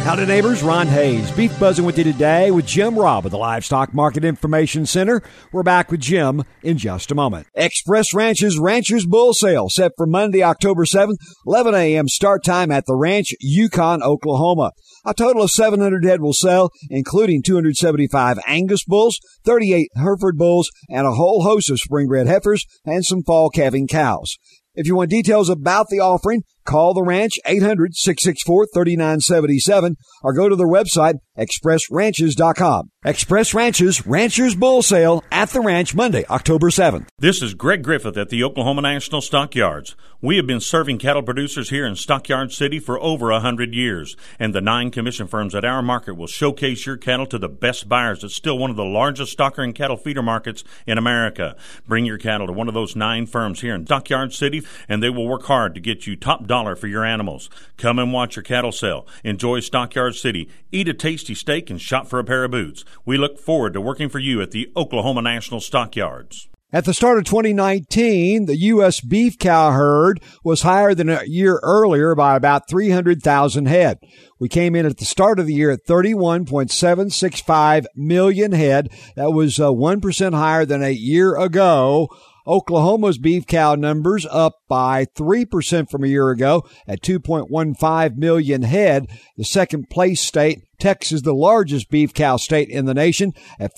Howdy neighbors, Ron Hayes, Beef Buzzing with you today with Jim Robb of the Livestock Market Information Center. We're back with Jim in just a moment. Express Ranch's Ranchers Bull Sale set for Monday, October 7th, 11 a.m. start time at the Ranch, Yukon, Oklahoma. A total of 700 head will sell, including 275 Angus bulls, 38 Hereford bulls, and a whole host of spring-bred heifers and some fall calving cows. If you want details about the offering, call the ranch 800-664-3977 or go to their website, expressranches.com. Express Ranches Ranchers Bull Sale at the ranch Monday, October 7th. This is Greg Griffith at the Oklahoma National Stockyards. We have been serving cattle producers here in Stockyard City for over 100 years, and the 9 commission firms at our market will showcase your cattle to the best buyers. It's still one of the largest stocker and cattle feeder markets in America. Bring your cattle to one of those 9 firms here in Stockyard City, and they will work hard to get you top dollar for your animals. Come and watch your cattle sell. Enjoy Stockyard City. Eat a tasty steak and shop for a pair of boots. We look forward to working for you at the Oklahoma National Stockyards. At the start of 2019, the U.S. beef cow herd was higher than a year earlier by about 300,000 head. We came in at the start of the year at 31.765 million head. That was 1% higher than a year ago. Oklahoma's beef cow numbers up by 3% from a year ago at 2.15 million head. The second place state, Texas, the largest beef cow state in the nation, at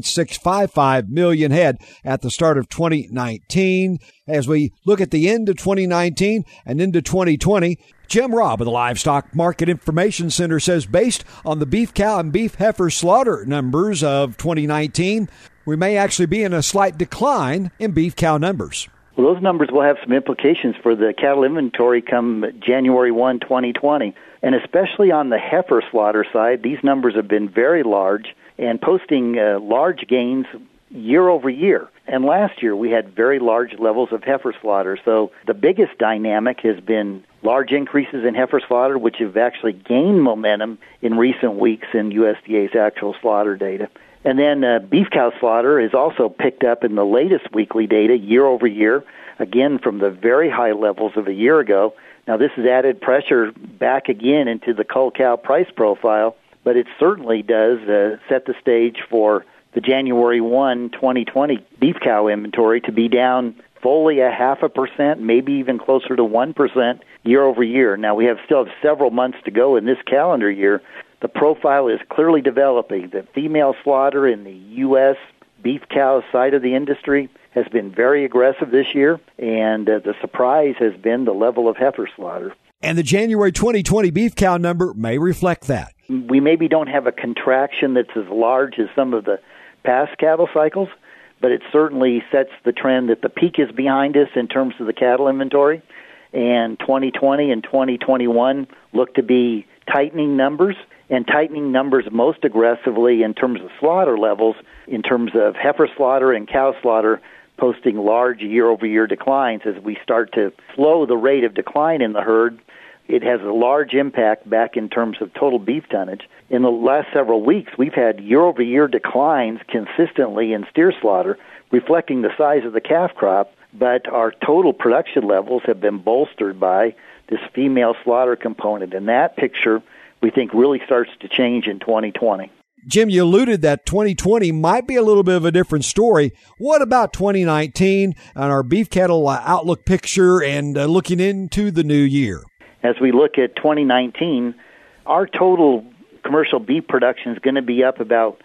4.655 million head at the start of 2019. As we look at the end of 2019 and into 2020, Jim Robb of the Livestock Market Information Center says based on the beef cow and beef heifer slaughter numbers of 2019, we may actually be in a slight decline in beef cow numbers. Well, those numbers will have some implications for the cattle inventory come January 1, 2020. And especially on the heifer slaughter side, these numbers have been very large and posting large gains year over year. And last year we had very large levels of heifer slaughter. So the biggest dynamic has been large increases in heifer slaughter, which have actually gained momentum in recent weeks in USDA's actual slaughter data. And then beef cow slaughter has also picked up in the latest weekly data year over year, again from the very high levels of a year ago. Now, this has added pressure back again into the cull cow price profile, but it certainly does set the stage for the January 1, 2020 beef cow inventory to be down fully 0.5%, maybe even closer to 1% year over year. Now, we still have several months to go in this calendar year. The profile is clearly developing. The female slaughter in the U.S. beef cow side of the industry has been very aggressive this year, and the surprise has been the level of heifer slaughter. And the January 2020 beef cow number may reflect that. We maybe don't have a contraction that's as large as some of the past cattle cycles, but it certainly sets the trend that the peak is behind us in terms of the cattle inventory, and 2020 and 2021 look to be tightening numbers, and tightening numbers most aggressively in terms of slaughter levels, in terms of heifer slaughter and cow slaughter, posting large year-over-year declines as we start to slow the rate of decline in the herd. It has a large impact back in terms of total beef tonnage. In the last several weeks, we've had year-over-year declines consistently in steer slaughter, reflecting the size of the calf crop, but our total production levels have been bolstered by this female slaughter component, and that picture we think really starts to change in 2020. Jim, you alluded that 2020 might be a little bit of a different story. What about 2019 and our beef cattle outlook picture and looking into the new year? As we look at 2019, our total commercial beef production is going to be up about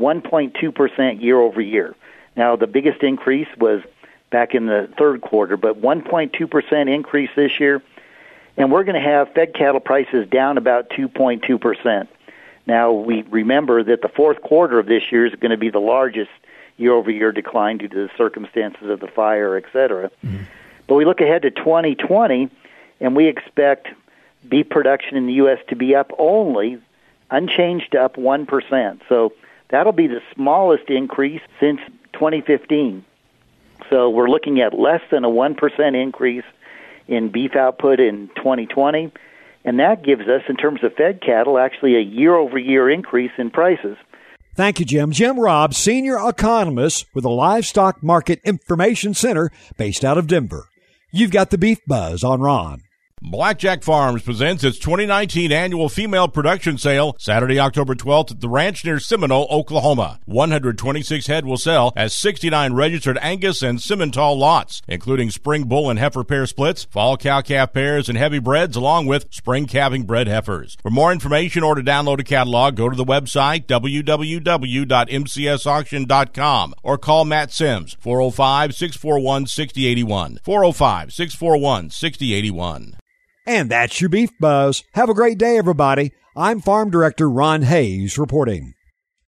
1.2% year over year. Now, the biggest increase was back in the third quarter, but 1.2% increase this year. And we're going to have fed cattle prices down about 2.2%. Now, we remember that the fourth quarter of this year is going to be the largest year-over-year decline due to the circumstances of the fire, et cetera. Mm-hmm. But we look ahead to 2020, and we expect beef production in the U.S. to be up only, unchanged, up 1%. So that'll be the smallest increase since 2015. So we're looking at less than a 1% increase in beef output in 2020, and that gives us, in terms of fed cattle, actually a year-over-year increase in prices. Thank you, Jim. Jim Robb, Senior Economist with the Livestock Market Information Center based out of Denver. You've got the Beef Buzz on Ron. Blackjack Farms presents its 2019 annual female production sale Saturday, October 12th at the ranch near Seminole, Oklahoma. 126 head will sell as 69 registered Angus and Simmental lots, including spring bull and heifer pair splits, fall cow-calf pairs, and heavy breds, along with spring calving bred heifers. For more information or to download a catalog, go to the website www.mcsauction.com or call Matt Sims, 405-641-6081, 405-641-6081. And that's your Beef Buzz. Have a great day, everybody. I'm Farm Director Ron Hayes reporting.